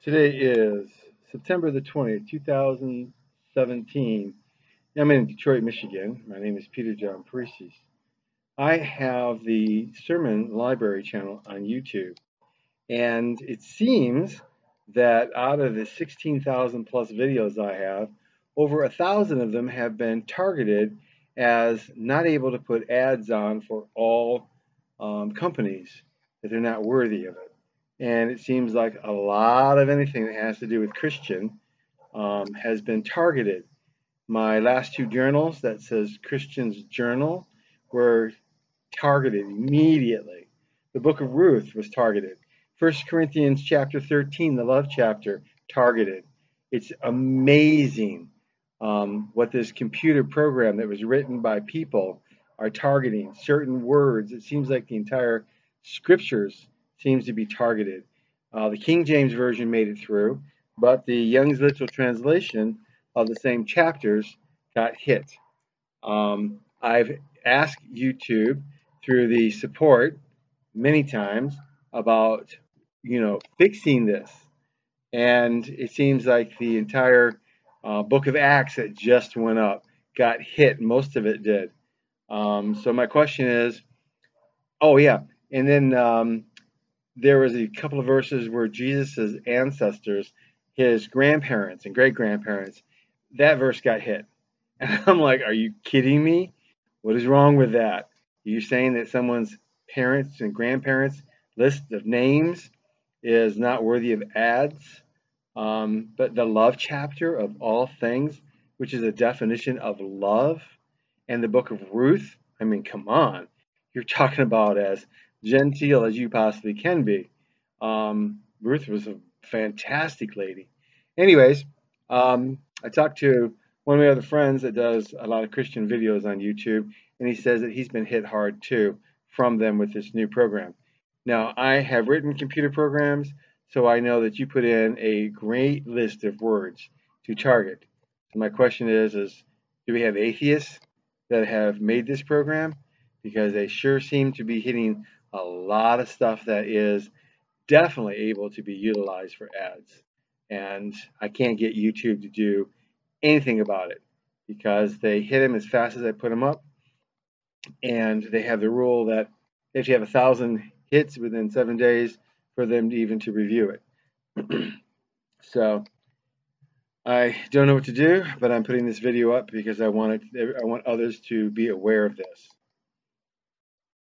Today is September the 20th, 2017. I'm in Detroit, Michigan. My name is Peter John Paresis. I have the Sermon Library channel on YouTube, and it seems that out of the 16,000 plus videos I have, over 1,000 of them have been targeted as not able to put ads on for all companies, that they're not worthy of it. And it seems like a lot of anything that has to do with Christian has been targeted. My last two journals that says Christian's Journal were targeted immediately. The book of Ruth was targeted. 1 Corinthians chapter 13, the love chapter, targeted. It's amazing what this computer program that was written by people are targeting certain words. It seems like the entire scriptures seems to be targeted. The King James Version made it through, but the Young's Literal Translation of the same chapters got hit. I've asked YouTube through the support many times about, fixing this. And it seems like the entire book of Acts that just went up got hit. Most of it did. So my question is, oh yeah, and then there was a couple of verses where Jesus' ancestors, his grandparents and great-grandparents, that verse got hit. And I'm like, are you kidding me? What is wrong with that? Are you saying that someone's parents and grandparents list of names is not worthy of ads? But the love chapter of all things, which is a definition of love, and the book of Ruth, I mean, come on. You're talking about as genteel as you possibly can be. Ruth was a fantastic lady. Anyways, I talked to one of my other friends that does a lot of Christian videos on YouTube, and he says that he's been hit hard too from them with this new program. Now, I have written computer programs, so I know that you put in a great list of words to target. So my question is do we have atheists that have made this program? Because they sure seem to be hitting a lot of stuff that is definitely able to be utilized for ads. And I can't get YouTube to do anything about it because they hit them as fast as I put them up. And they have the rule that they have to have 1,000 hits within 7 days for them to even to review it. So I don't know what to do, but I'm putting this video up because I want others to be aware of this.